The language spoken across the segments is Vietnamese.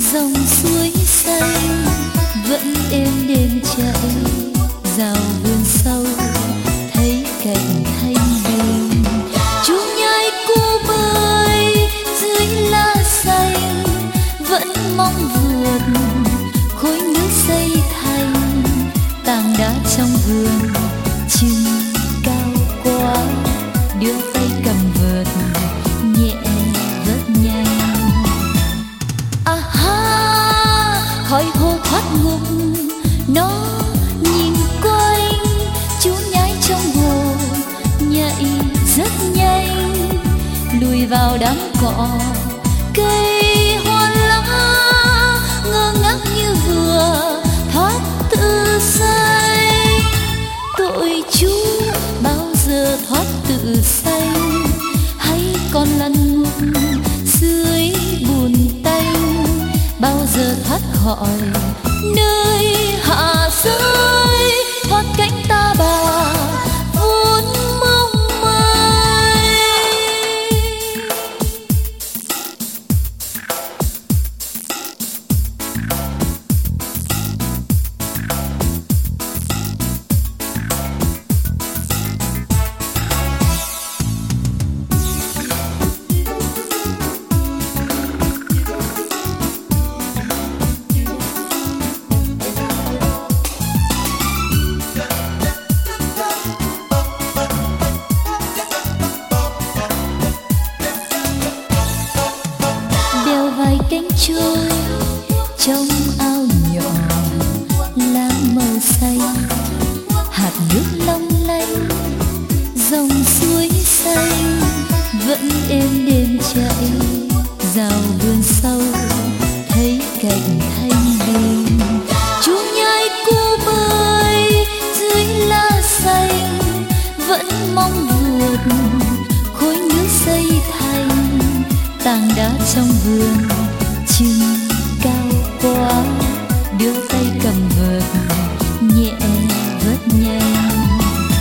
dòng suối xanh vẫn êm đềm chảy rào vườn sâu thấy cảnh thanh bình. Chú nhai cu bơi dưới lá xanh vẫn mong vượt khối nước xây thành tảng đá trong vườn chừng cao quá đưa tay cầm vợt nhẹ vớt nhanh. Khói hô thoát ngục nó nhìn quanh chú nhái trong hồ nhảy rất nhanh lùi vào đám cỏ cây hoa lá ngơ ngác như vừa thoát tự say. Tội chú bao giờ thoát tự say hay còn lăn ngục dưới bùn tanh bao giờ thoát khỏi nơi hạ giới thoát cánh ta bà vốn mong mây. Vài cánh trôi trong ao nhỏ lá màu xanh hạt nước long lanh dòng suối xanh vẫn êm đềm chảy rào vườn sâu thấy cảnh thanh bình. Chú nhai cu bơi dưới lá xanh vẫn mong vượt khối nước xây thành tảng đá trong vườn chừng cao quá đưa tay cầm vợt nhẹ vớt nhanh.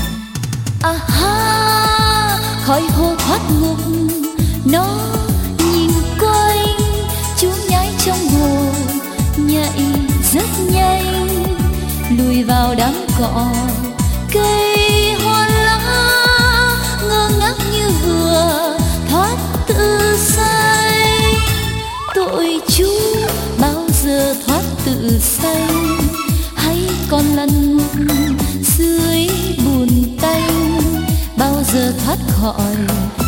Khói hô thoát ngục nó nhìn quanh chú nhái trong hồ nhảy rất nhanh lùi vào đám cỏ cây hoa lá ngơ ngác như vừa thoát tự say. Tội chú bao giờ thoát tự say hay còn lăn ngục dưới bùn tanh bao giờ thoát khỏi